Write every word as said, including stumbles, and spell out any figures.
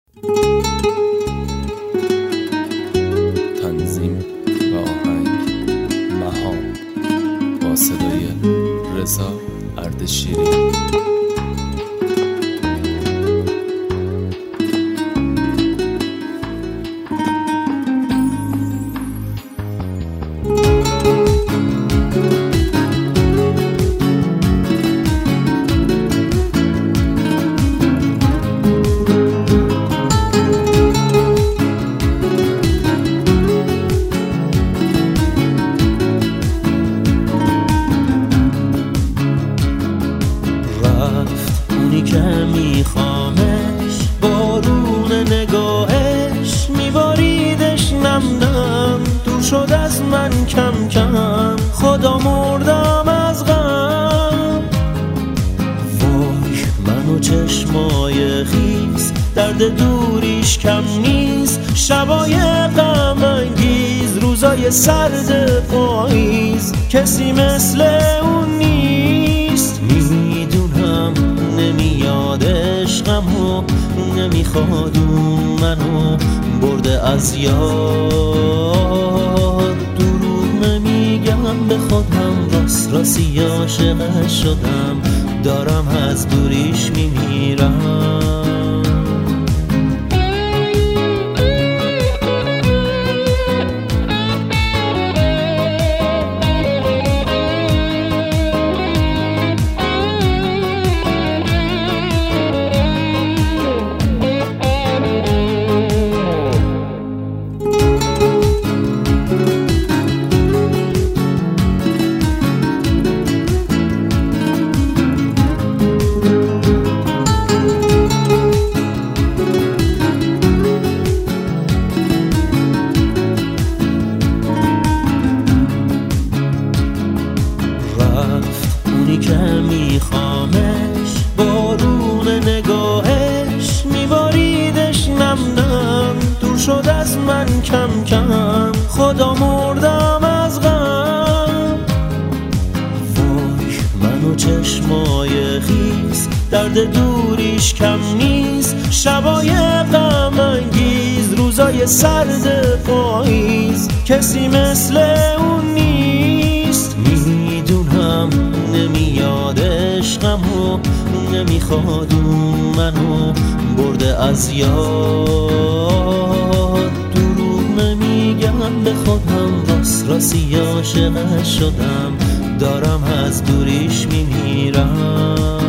تنظیم و آهنگ مهان با صدای رضا اردشیری. اونی که میخوامش، بارون نگاهش میباریدش نم نم، دور شد از من کم کم، خدا مردم از غم. وای من و چشمای خیس، درد دوریش کم نیست، شبای غم انگیز، روزای سرد پاییز، کسی مثل اون نیست. میدونم نمیاد عشقم و نمیخواد اون منو برده از یاد. دروغ نمیگم به خودم، راست راستی عاشقش شدم، دارم از دوریش میمیرم. اونی که میخوامش، بارون نگاهش میباریدش نم نم، دور شد از من کم کم، خدا مردم از غم. وای من و چشمای خیس، درد دوریش کم نیست، شبای غم انگیز، روزای سرد پاییز، کسی مثل اون نیست. میدونم نمیاد عشقم و نمیخواد اون منو برده از یاد. دروغ نمیگم به خودم، راست راستی عاشقش شدم، دارم از دوریش میمیرم.